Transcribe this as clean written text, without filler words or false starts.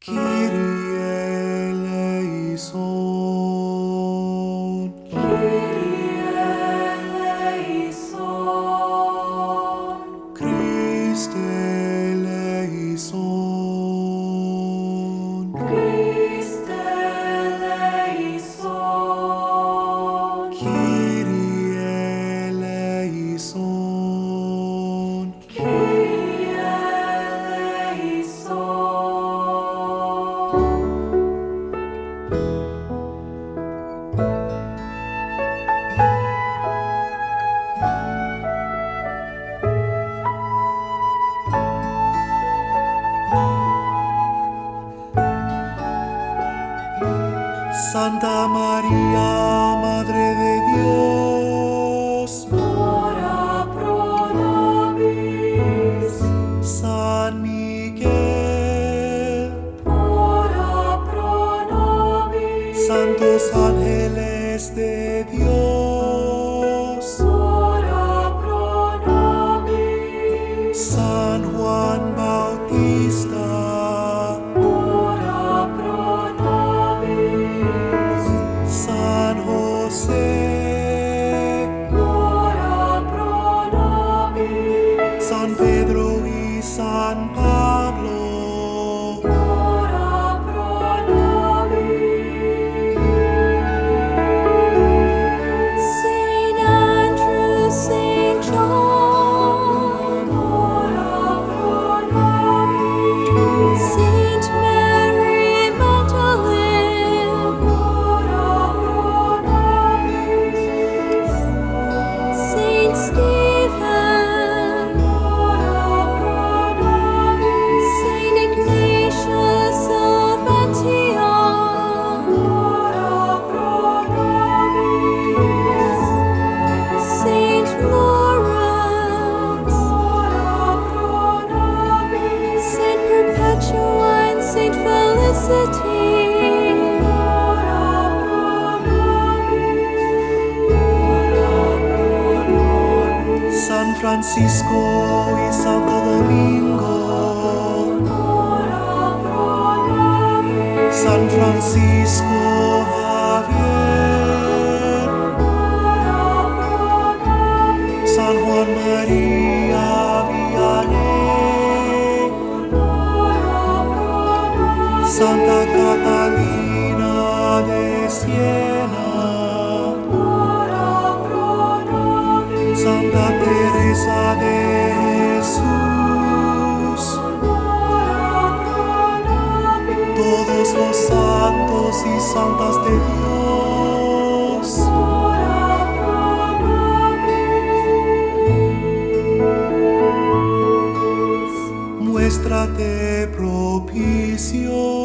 Kyrie eleison. Kyrie eleison. Christe eleison. Christe eleison. Kyrie eleison. Kyrie eleison. Santa María, Madre de Dios, Ora pro nobis. San Miguel, Ora pro nobis. santos ángeles de Dios, Ora pro nobis. San Juan Bautista, Ora pro nobis. San José, Ora pro nobis. San Pedro y San Pablo, Ora pro nobis. Saint Andrew, Saint John. Ora pro nobis. Saint Mary Magdalene. Ora pro nobis. Saint Stephen. Ora pro nobis. Saint Ignatius of Antioch. Ora pro nobis. Saint Lawrence. Ora pro nobis. Saint Perpetua and Saint Felicity. Ora pro nobis. San Francisco y Santo Domingo, Ora pro nobis. San Francisco Javier, Ora pro nobis. San Juan María Vianney, Ora pro nobis. Santa Catalina de Siena, Ora pro nobis. Santa Teresa de Jesús, Ora pro nobis. todos los santos y santas de Dios, Ora pro nobis. muéstrate propicio.